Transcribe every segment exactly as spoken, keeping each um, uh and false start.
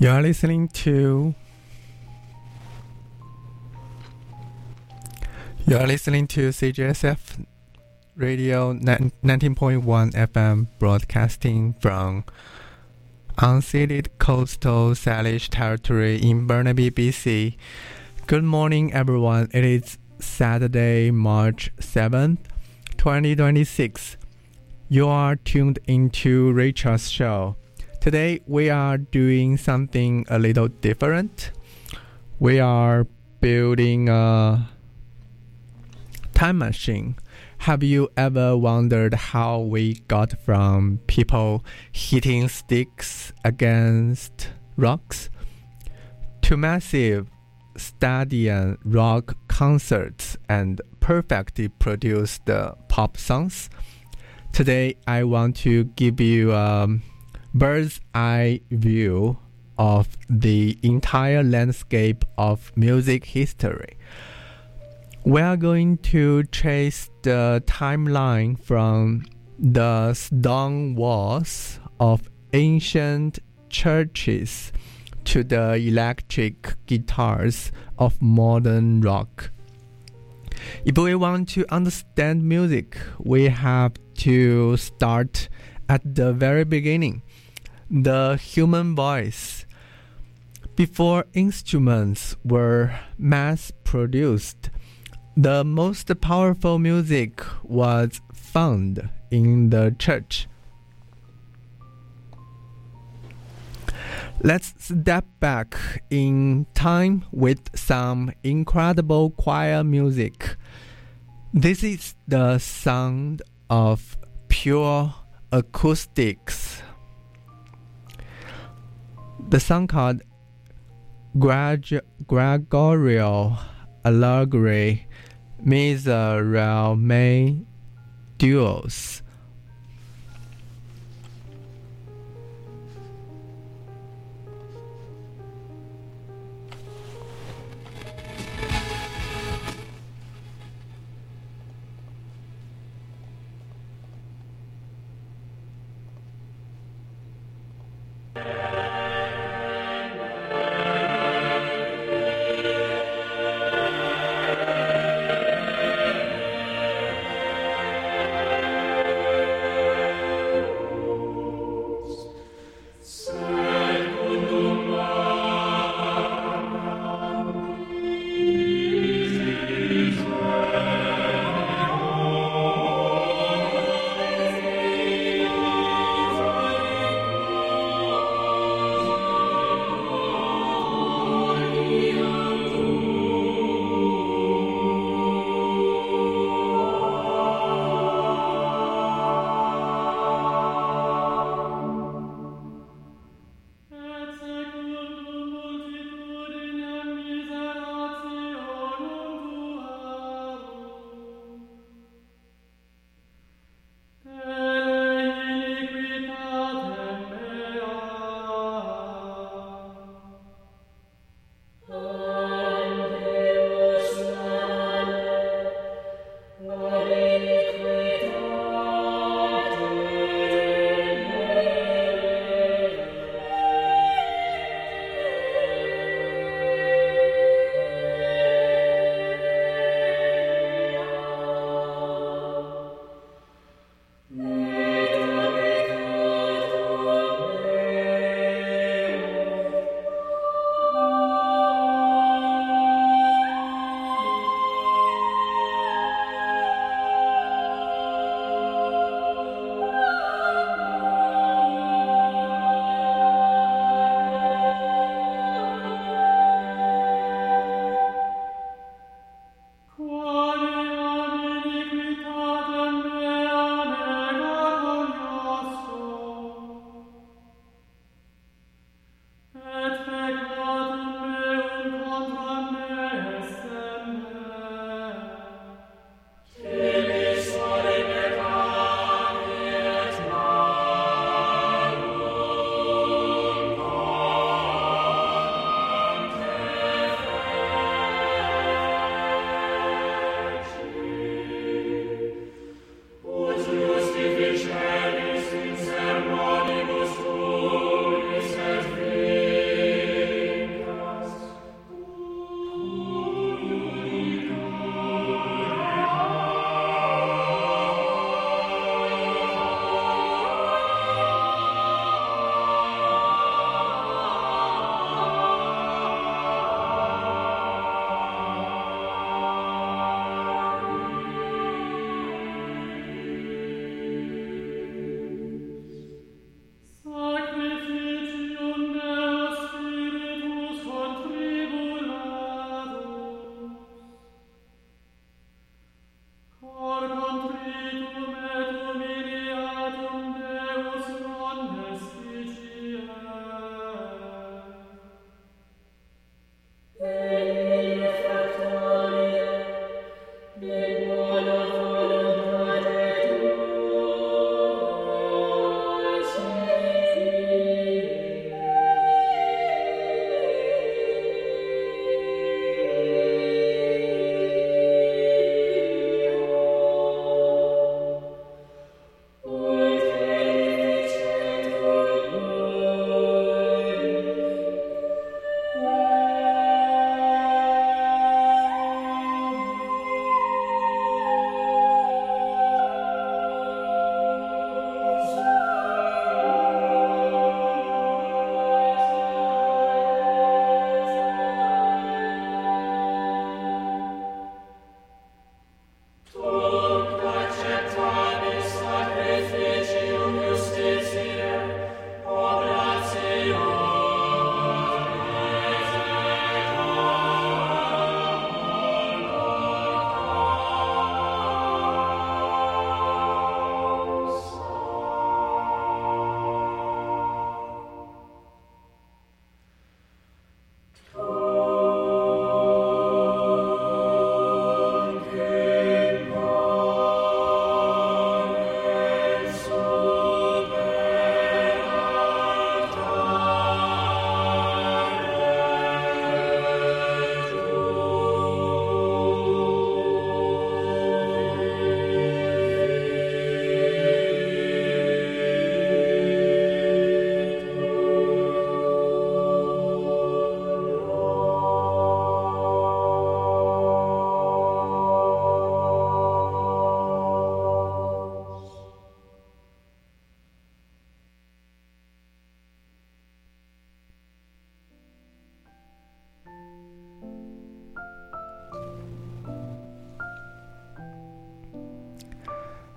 You're listening to You're listening to C J S F Radio nineteen point one F M, broadcasting from unceded coastal Salish territory in Burnaby, B C. Good morning, everyone. It is Saturday, March seventh, twenty twenty-six. You are tuned into Rachel's show. Today we are doing something a little different. We are building a time machine. Have you ever wondered how we got from people hitting sticks against rocks to massive stadium rock concerts and perfectly produced pop songs? Today I want to give you a bird's eye view of the entire landscape of music history. We are going to trace the timeline from the stone walls of ancient churches to the electric guitars of modern rock. If we want to understand music, we have to start at the very beginning, the human voice. Before instruments were mass-produced, the most powerful music was found in the church. Let's step back in time with some incredible choir music. This is the sound of pure acoustics. The song called Greg- Gregorial Allegri Miserere Duos.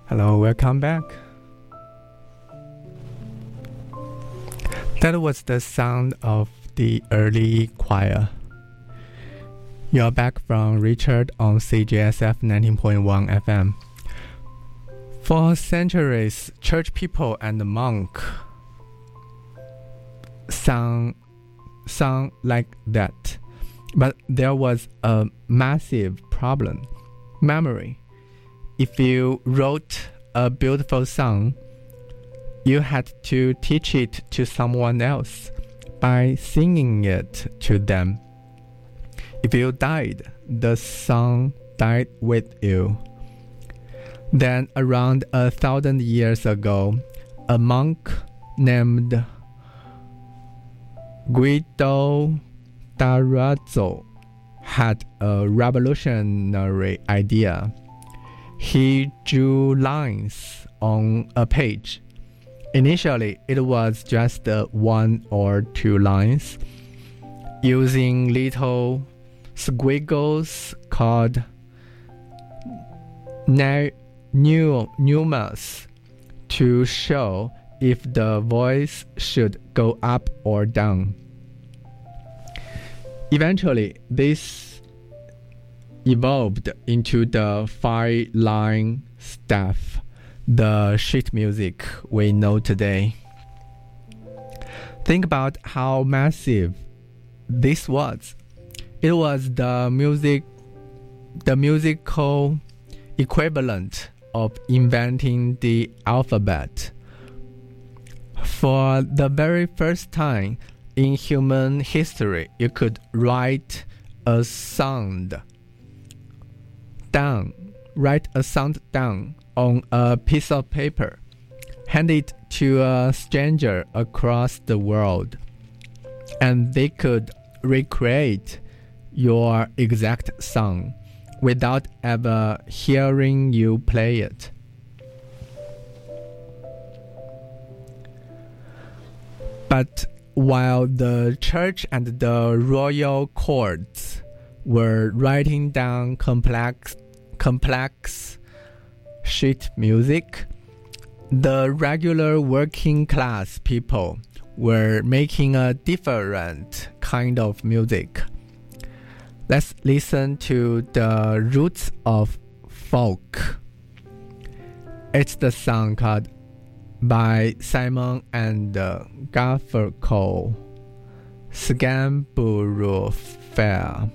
Hello, welcome back. That was the sound of the early choir. You're back from Richard on C J S F nineteen point one F M. For centuries, church people and monks sang, sang like that. But there was a massive problem: memory. If you wrote a beautiful song, you had to teach it to someone else by singing it to them. If you died, the song died with you. Then, around a thousand years ago, a monk named Guido d'Arezzo had a revolutionary idea. He drew lines on a page. Initially, it was just uh, one or two lines, using little squiggles called neumas to show if the voice should go up or down. Eventually, this evolved into the five-line staff, the sheet music we know today. Think about how massive this was. It was the music, the musical equivalent of inventing the alphabet. For the very first time in human history, you could write a sound down, write a sound down on a piece of paper, hand it to a stranger across the world, and they could recreate your exact song without ever hearing you play it. But while the church and the royal courts were writing down complex, complex sheet music, the regular working class people were making a different kind of music. Let's listen to the roots of folk. It's the song called by Simon and Garfunkel, Scarborough Fair.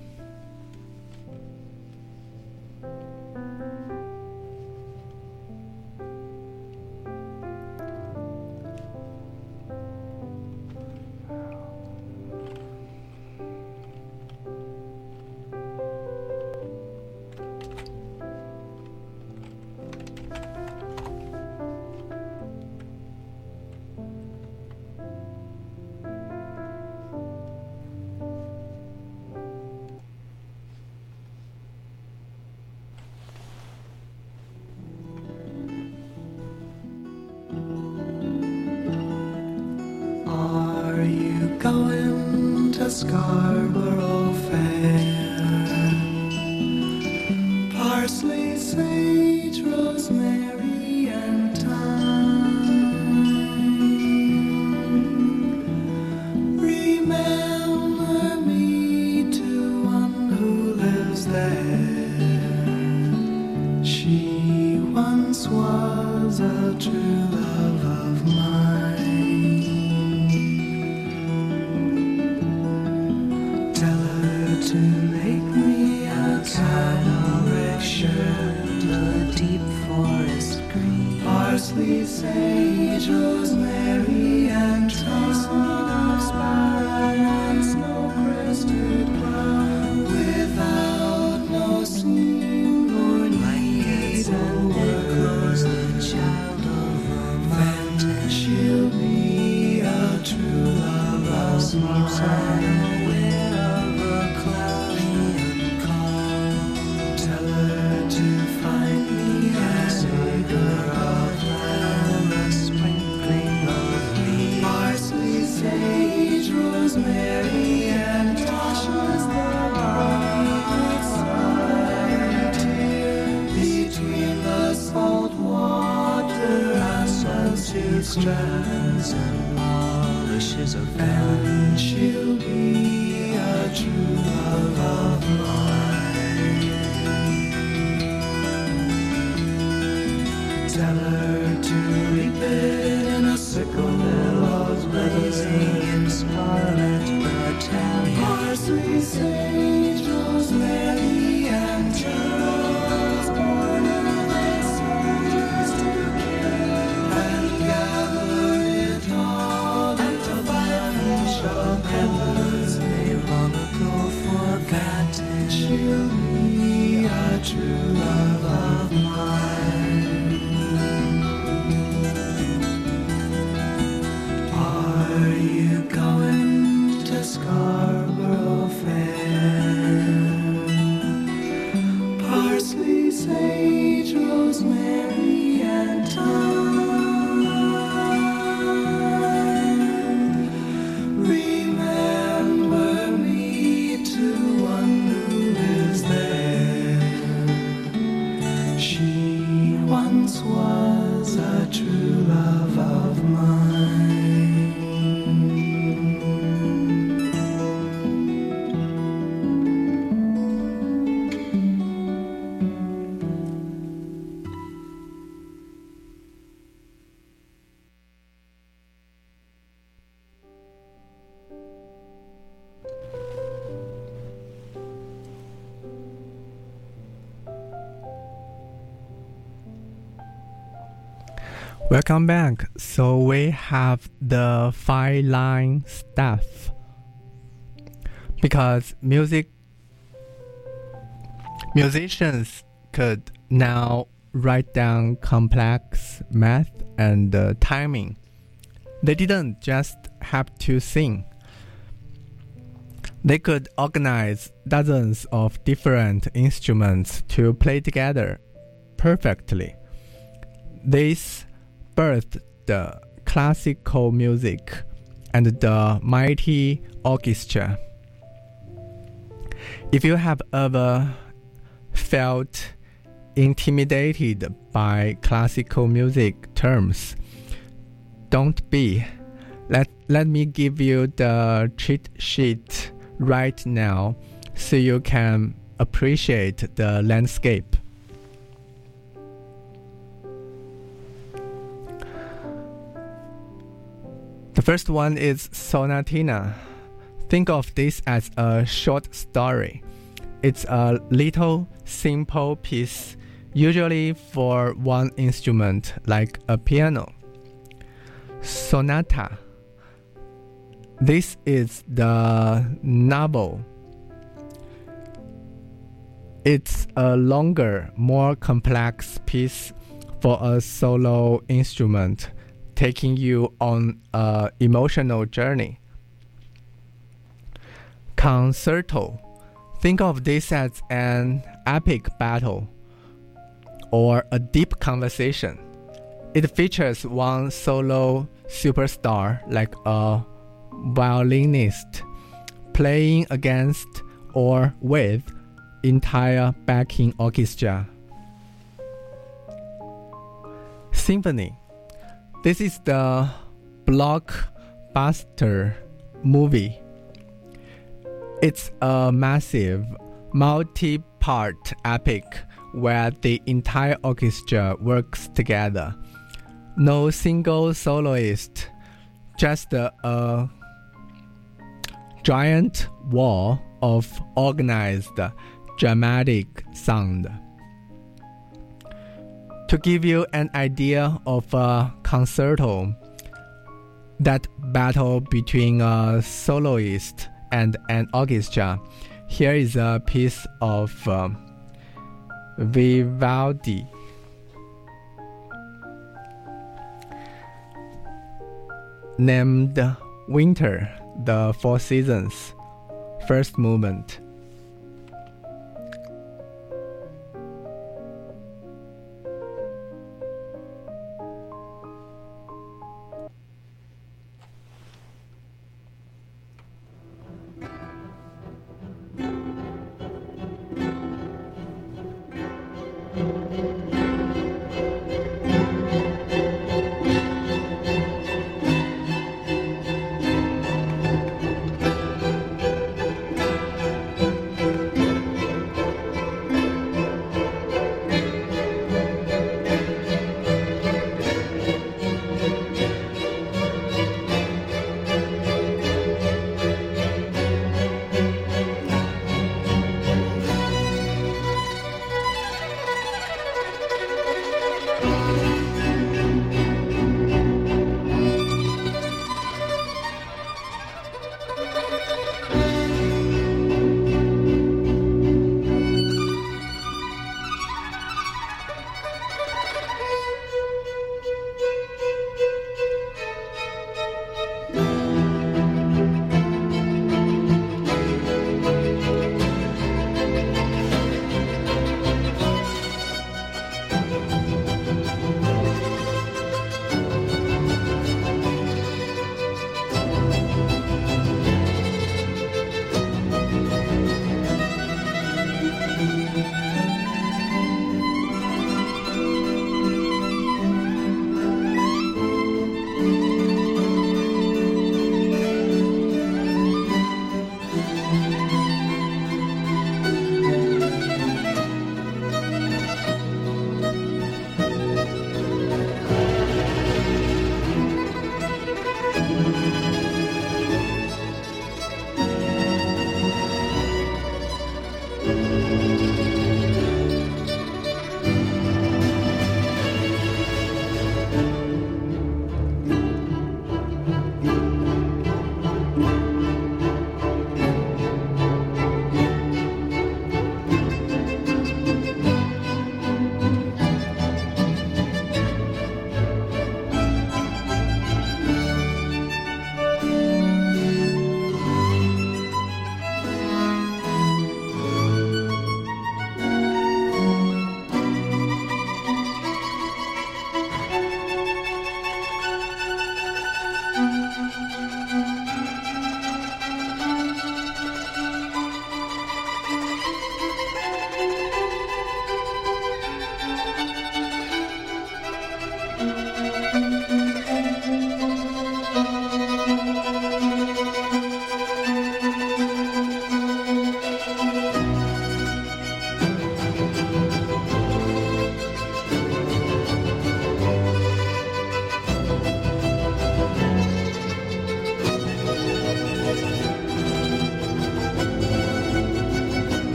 Going to Scarborough Fair. Parsley, sage, rosemary, and thyme. Remember me to one who lives there. She once was a true love of mine. To make me a tile shirt, a deep forest green, parsley, sage, rosemary, and thyme, sparrow and snow-crested cloud, without no seam nor need and echoes, the child of romance. She'll be a true love of mine. Of strands and polishes of fun. And she'll be a true love of mine. Tell her to reap it in a sickle, billows blazing in scarlet battalion. Parsley, sage, rosemary, and geraniums, born of the soldiers to kill. And gather it all into financial peddlers may long ago forgotten. She'll be a true love of mine. Are you going to Scarborough Fair? Parsley, sage, rosemary, and thyme. Remember me to one who lives there. She once was a true love of mine. Welcome back. So we have the five line stuff because music musicians could now write down complex math and uh, timing. They didn't just have to sing. They could organize dozens of different instruments to play together perfectly. This birthed the classical music and the mighty orchestra. If you have ever felt intimidated by classical music terms, don't be. Let, let me give you the cheat sheet right now so you can appreciate the landscape. The first one is Sonatina. Think of this as a short story. It's a little simple piece, usually for one instrument like a piano. Sonata. This is the novel. It's a longer, more complex piece for a solo instrument, taking you on an emotional journey. Concerto. Think of this as an epic battle or a deep conversation. It features one solo superstar like a violinist playing against or with entire backing orchestra. Symphony. This is the blockbuster movie. It's a massive, multi-part epic where the entire orchestra works together. No single soloist, just a, a giant wall of organized, dramatic sound. To give you an idea of a concerto, that battle between a soloist and an orchestra, here is a piece of um, Vivaldi. Named Winter, the Four Seasons, first movement.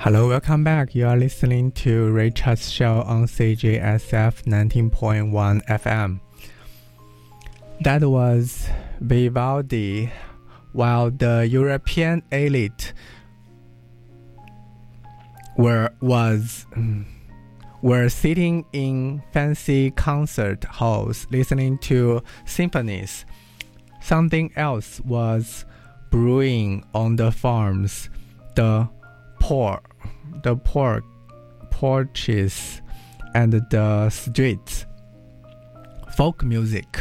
Hello, welcome back. You are listening to Ray Charles Show on C J S F nineteen point one F M. That was Vivaldi, while the European elite were was were sitting in fancy concert halls listening to symphonies. Something else was brewing on the farms, the poor, the poor porches, and the streets. Folk music.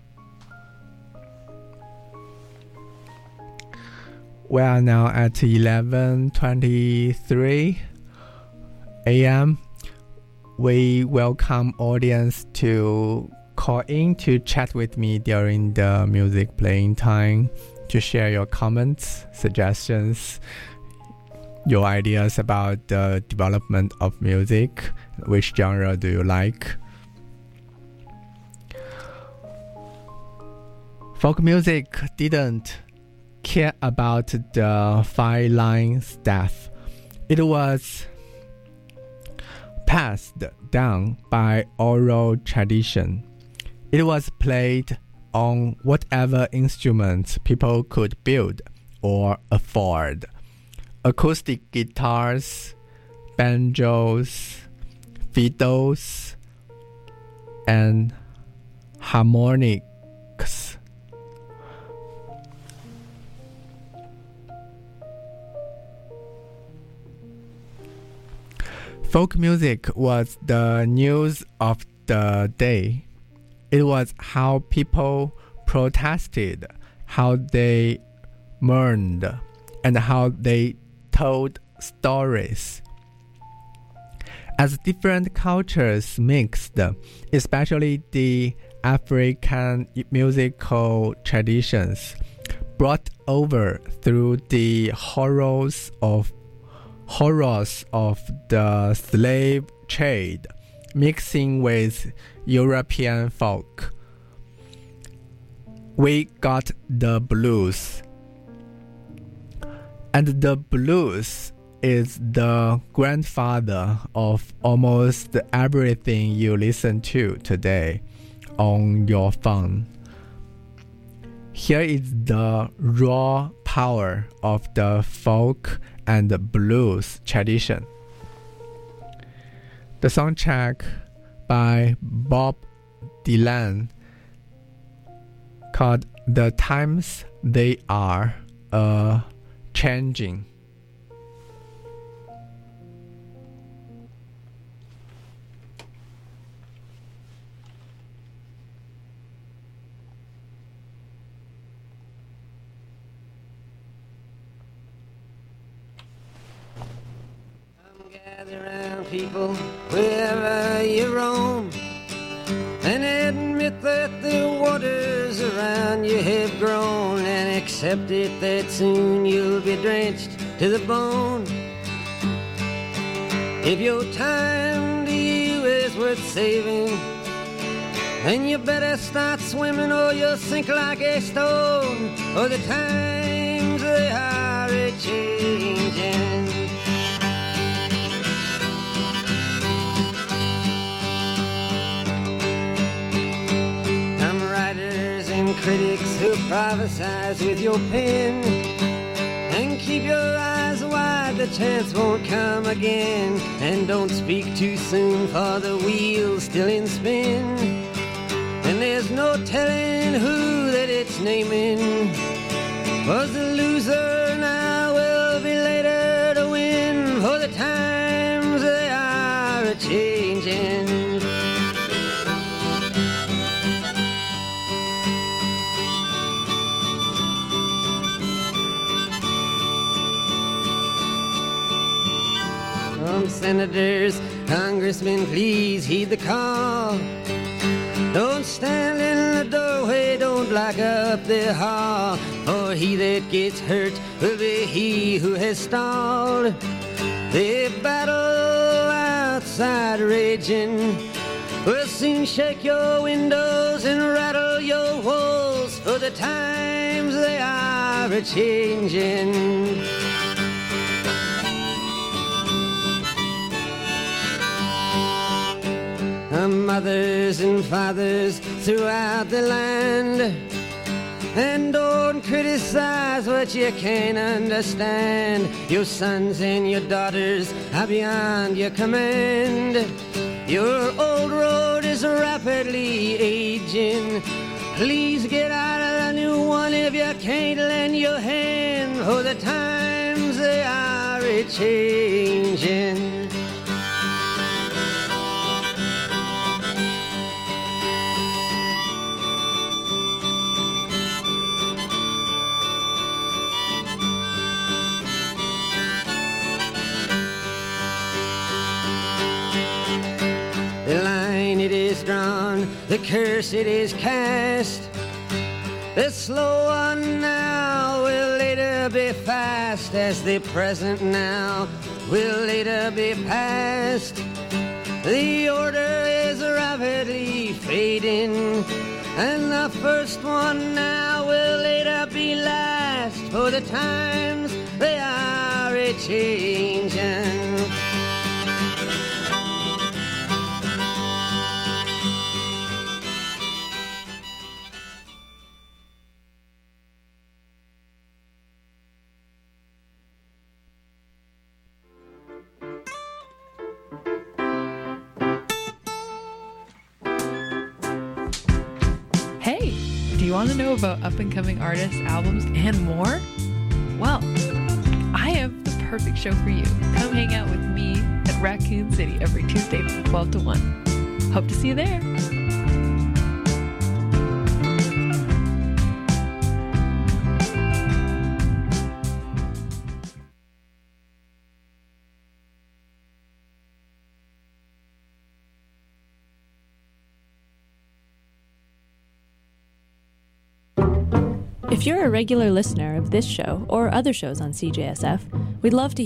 We are now at eleven twenty-three a m We welcome audience to call in to chat with me during the music playing time, to share your comments, suggestions, your ideas about the development of music. Which genre do you like? Folk music didn't care about the fine line stuff. It was passed down by oral tradition. It was played on whatever instruments people could build or afford. Acoustic guitars, banjos, fiddles, and harmonics. Folk music was the news of the day. It was how people protested, how they mourned, and how they told stories. As different cultures mixed, especially the African musical traditions, brought over through the horrors of horrors of the slave trade, mixing with European folk, we got the blues. And the blues is the grandfather of almost everything you listen to today on your phone. Here is the raw power of the folk and blues tradition. The soundtrack by Bob Dylan, called The Times They Are uh, Changing. People, wherever you roam, and admit that the waters around you have grown, and accept it that soon you'll be drenched to the bone. If your time to you is worth saving, then you better start swimming or you'll sink like a stone, or the times they are a-changing. Critics who prophesize with your pen, and keep your eyes wide, the chance won't come again. And don't speak too soon, for the wheel's still in spin, and there's no telling who that it's naming. Was the loser now will be later to win, for the times they are a-changing. Senators, congressmen, please heed the call. Don't stand in the doorway, don't block up the hall, for he that gets hurt will be he who has stalled. The battle outside raging will soon shake your windows and rattle your walls, for the times they are a-changing. mothers and fathers throughout the land. And don't criticize what you can't understand. Your sons and your daughters are beyond your command. Your old road is rapidly aging. Please get out of the new one if you can't lend your hand, for the times they are a-changing. The line it is drawn, the curse it is cast. The slow one now will later be fast, as the present now will later be past. The order is rapidly fading, and the first one now will later be last, for the times they are a-changing. Hey, do you want to know about up-and-coming artists, albums, and more? Well, I have the perfect show for you. Come hang out with me at Raccoon City every Tuesday from twelve to one. Hope to see you there. If you're a regular listener of this show or other shows on C J S F, we'd love to